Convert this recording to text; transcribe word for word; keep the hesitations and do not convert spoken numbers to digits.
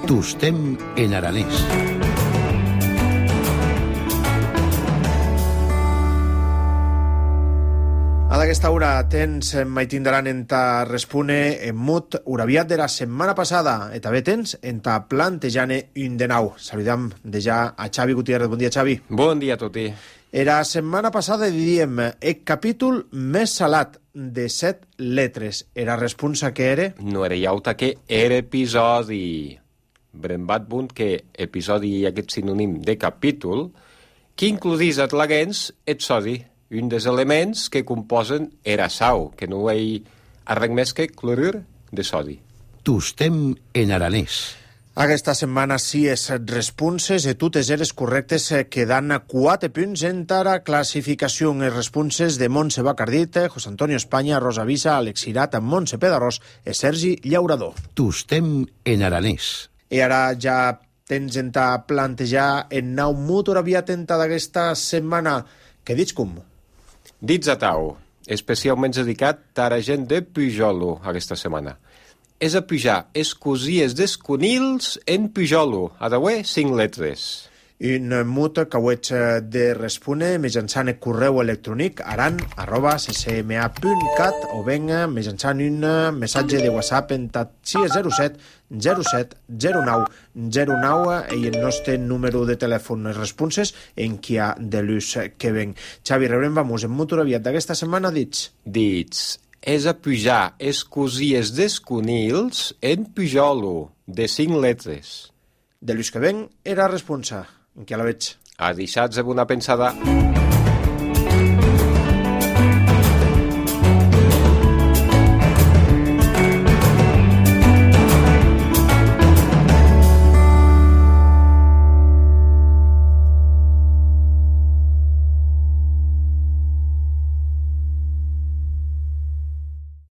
Tostem en aranès. A d'aquesta hora tens maitindran en ta respune en mut uraviat de la setmana passada eta bé tens en ta plantejane un de nou. Saludam de ja a Xavi Gutiérrez. Bon dia, Xavi. Bon dia a tutti. Era setmana passada diríem el capítol més salat de set letres. Era responsa que era? No era jauta que era episodi. Brembat bunt que episodi hi ha aquest sinònim de capítol que includís at laguens et sodi, un dels elements que composen era sau, que no hi ha res més que clorur de sodi. Tostem en aranès. Aquesta setmana sí és responses e totes eres correctes que dan quatre punts en la classificació. Les responses de Montse Bacardit, José Antonio España, Rosa Visa, Alex Irat, Montse Pedarrós e Sergi Llaurador. Tostem en aranès. I ara ja tens en ta plantejar en nou motor aviat en ta d'aquesta setmana. Què dits com? Dits a tau, especialment dedicat a la gent de Pujolo aquesta setmana. És a pujar es cosies des conils en Pujolo, a d'auer cinc letres. Un mut que ho ets de respondre mitjançant el correu electrònic aran arroba ccma punt cat o ben mitjançant un missatge de WhatsApp en sis zero set zero set zero nou zero nou i el nostre número de telèfon. Les responses en qui ha de l'ús que ven. Xavi, rebrem vamos en motor aviat d'aquesta setmana dits. Dits, és a pujar es cosies des conils en Pujolo, de cinc letres. De l'ús que ven era responsa. En què la veig? A deixats amb una pensada.